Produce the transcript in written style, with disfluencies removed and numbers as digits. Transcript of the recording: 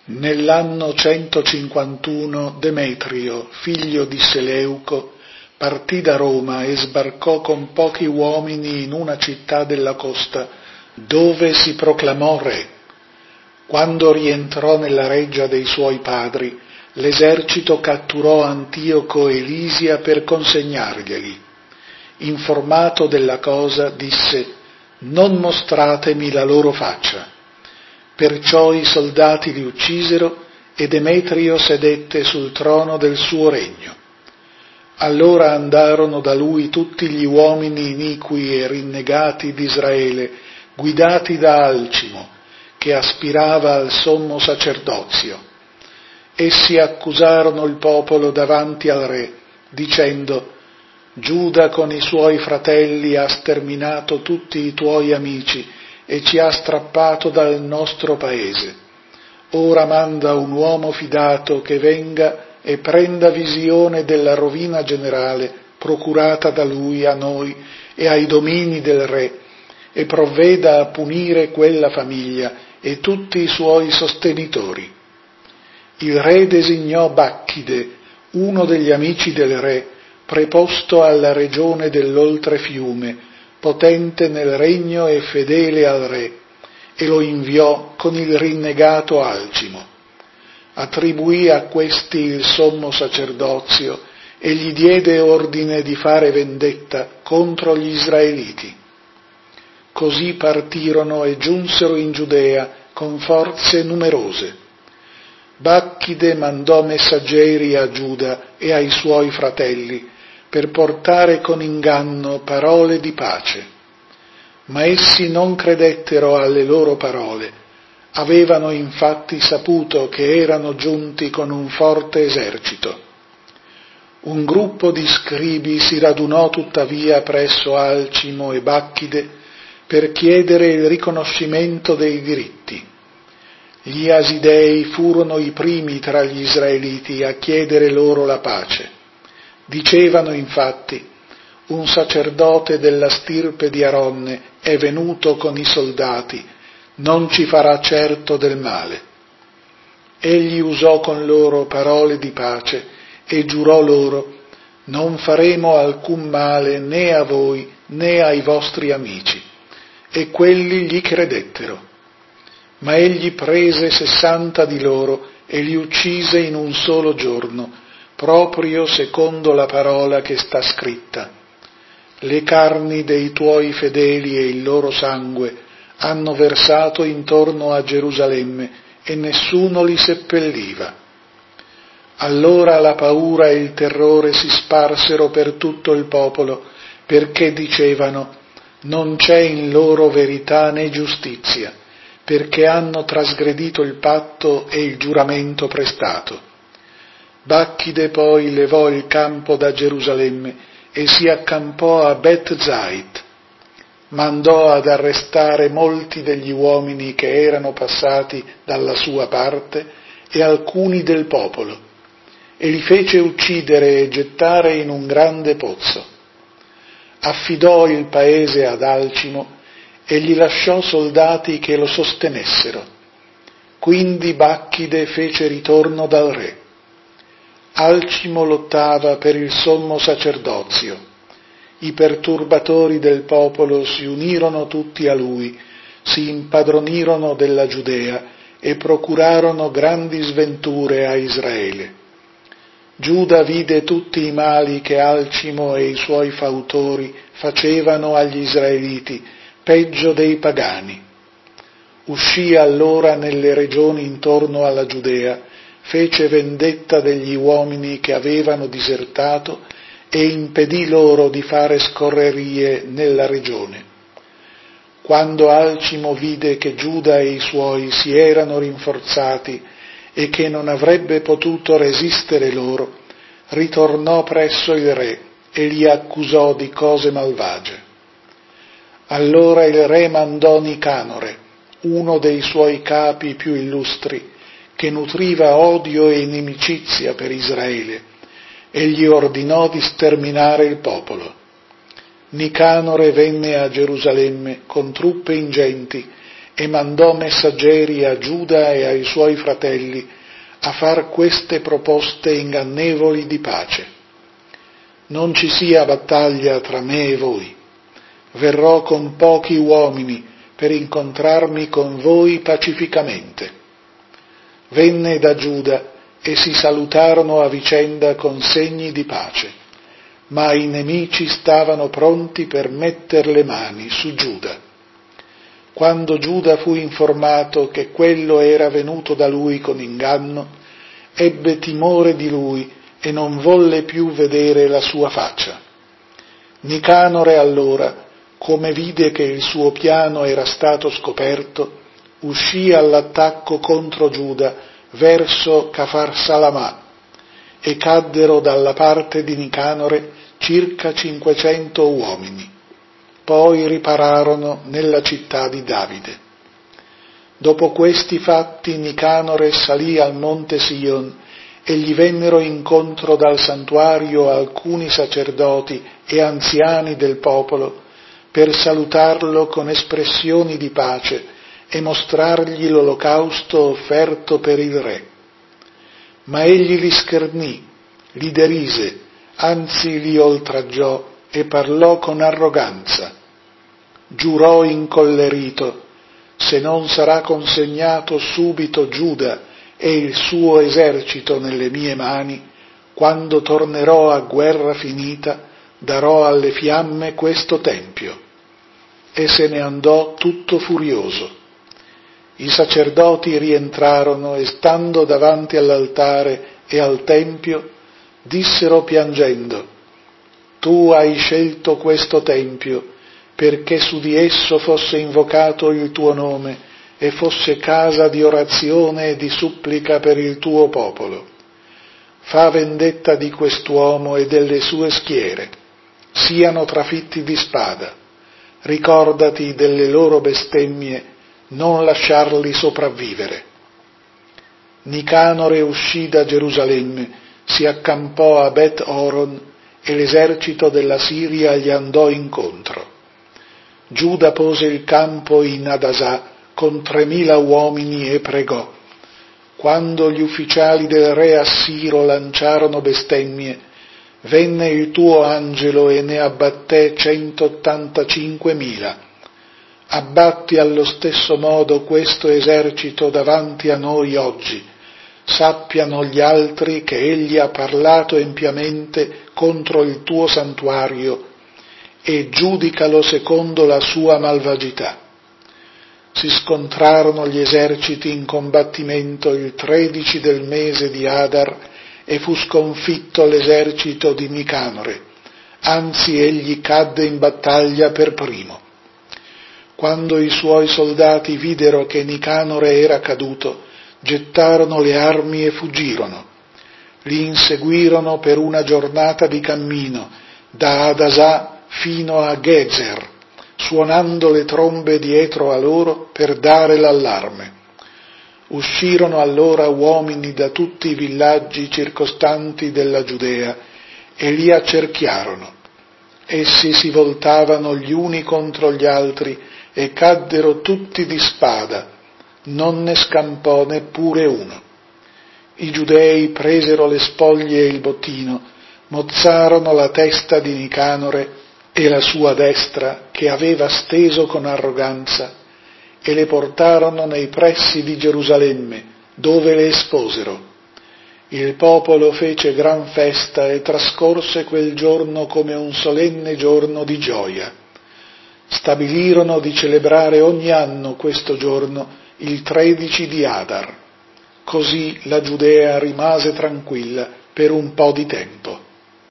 Nell'anno 151 Demetrio, figlio di Seleuco, partì da Roma e sbarcò con pochi uomini in una città della costa, dove si proclamò re. Quando rientrò nella reggia dei suoi padri, l'esercito catturò Antioco e Lisia per consegnarglieli. Informato della cosa, disse: «Non mostratemi la loro faccia». Perciò i soldati li uccisero e Demetrio sedette sul trono del suo regno. Allora andarono da lui tutti gli uomini iniqui e rinnegati di Israele, guidati da Alcimo, che aspirava al sommo sacerdozio. Essi accusarono il popolo davanti al re, dicendo: «Giuda con i suoi fratelli ha sterminato tutti i tuoi amici e ci ha strappato dal nostro paese. Ora manda un uomo fidato che venga e prenda visione della rovina generale procurata da lui a noi e ai domini del re, e provveda a punire quella famiglia e tutti i suoi sostenitori». Il re designò Bacchide, uno degli amici del re, preposto alla regione dell'oltrefiume, potente nel regno e fedele al re, e lo inviò con il rinnegato Alcimo. Attribuì a questi il sommo sacerdozio e gli diede ordine di fare vendetta contro gli israeliti. Così partirono e giunsero in Giudea con forze numerose. Bacchide mandò messaggeri a Giuda e ai suoi fratelli per portare con inganno parole di pace. Ma essi non credettero alle loro parole. Avevano infatti saputo che erano giunti con un forte esercito. Un gruppo di scribi si radunò tuttavia presso Alcimo e Bacchide per chiedere il riconoscimento dei diritti. Gli Asidei furono i primi tra gli israeliti a chiedere loro la pace. Dicevano infatti: «Un sacerdote della stirpe di Aronne è venuto con i soldati, non ci farà certo del male». Egli usò con loro parole di pace e giurò loro: «Non faremo alcun male né a voi né ai vostri amici». E quelli gli credettero. Ma egli prese 60 di loro e li uccise in un solo giorno, proprio secondo la parola che sta scritta: «Le carni dei tuoi fedeli e il loro sangue hanno versato intorno a Gerusalemme e nessuno li seppelliva». Allora la paura e il terrore si sparsero per tutto il popolo, perché dicevano: «Non c'è in loro verità né giustizia, perché hanno trasgredito il patto e il giuramento prestato». Bacchide poi levò il campo da Gerusalemme e si accampò a Bet Zait. Mandò ad arrestare molti degli uomini che erano passati dalla sua parte e alcuni del popolo, e li fece uccidere e gettare in un grande pozzo. Affidò il paese ad Alcimo e gli lasciò soldati che lo sostenessero. Quindi Bacchide fece ritorno dal re. Alcimo lottava per il sommo sacerdozio. I perturbatori del popolo si unirono tutti a lui, si impadronirono della Giudea e procurarono grandi sventure a Israele. Giuda vide tutti i mali che Alcimo e i suoi fautori facevano agli israeliti, peggio dei pagani. Uscì allora nelle regioni intorno alla Giudea, fece vendetta degli uomini che avevano disertato e impedì loro di fare scorrerie nella regione. Quando Alcimo vide che Giuda e i suoi si erano rinforzati e che non avrebbe potuto resistere loro, ritornò presso il re e li accusò di cose malvagie. Allora il re mandò Nicanore, uno dei suoi capi più illustri, che nutriva odio e inimicizia per Israele, e gli ordinò di sterminare il popolo. Nicanore venne a Gerusalemme con truppe ingenti e mandò messaggeri a Giuda e ai suoi fratelli a far queste proposte ingannevoli di pace. Non ci sia battaglia tra me e voi. Verrò con pochi uomini per incontrarmi con voi pacificamente. Venne da Giuda e si salutarono a vicenda con segni di pace, ma i nemici stavano pronti per metter le mani su Giuda. Quando Giuda fu informato che quello era venuto da lui con inganno, ebbe timore di lui e non volle più vedere la sua faccia. Nicanore allora, come vide che il suo piano era stato scoperto, uscì all'attacco contro Giuda verso Cafar-Salamà, e caddero dalla parte di Nicanore circa 500 uomini. Poi ripararono nella città di Davide. Dopo questi fatti Nicanore salì al monte Sion e gli vennero incontro dal santuario alcuni sacerdoti e anziani del popolo per salutarlo con espressioni di pace e mostrargli l'olocausto offerto per il re. Ma egli li schernì, li derise, anzi li oltraggiò e parlò con arroganza. Giurò incollerito: se non sarà consegnato subito Giuda e il suo esercito nelle mie mani, quando tornerò a guerra finita, darò alle fiamme questo tempio. E se ne andò tutto furioso. I sacerdoti rientrarono e, stando davanti all'altare e al tempio, dissero piangendo: tu hai scelto questo tempio perché su di esso fosse invocato il tuo nome e fosse casa di orazione e di supplica per il tuo popolo. Fa vendetta di quest'uomo e delle sue schiere, siano trafitti di spada. Ricordati delle loro bestemmie, non lasciarli sopravvivere. Nicanore uscì da Gerusalemme, si accampò a Bet Horon e l'esercito della Siria gli andò incontro. Giuda pose il campo in Adasà con 3.000 uomini e pregò. Quando gli ufficiali del re Assiro lanciarono bestemmie, venne il tuo angelo e ne abbatté 185.000. Abbatti allo stesso modo questo esercito davanti a noi oggi. Sappiano gli altri che egli ha parlato empiamente contro il tuo santuario e giudicalo secondo la sua malvagità. Si scontrarono gli eserciti in combattimento il 13 del mese di Adar e fu sconfitto l'esercito di Nicanore, anzi egli cadde in battaglia per primo. Quando i suoi soldati videro che Nicanore era caduto, gettarono le armi e fuggirono. Li inseguirono per una giornata di cammino, da Adasà fino a Gezer, suonando le trombe dietro a loro per dare l'allarme. Uscirono allora uomini da tutti i villaggi circostanti della Giudea e li accerchiarono. Essi si voltavano gli uni contro gli altri e caddero tutti di spada, non ne scampò neppure uno. I giudei presero le spoglie e il bottino, mozzarono la testa di Nicanore e la sua destra, che aveva steso con arroganza, e le portarono nei pressi di Gerusalemme, dove le esposero. Il popolo fece gran festa e trascorse quel giorno come un solenne giorno di gioia. Stabilirono di celebrare ogni anno questo giorno, il 13 di Adar. Così la Giudea rimase tranquilla per un po' di tempo.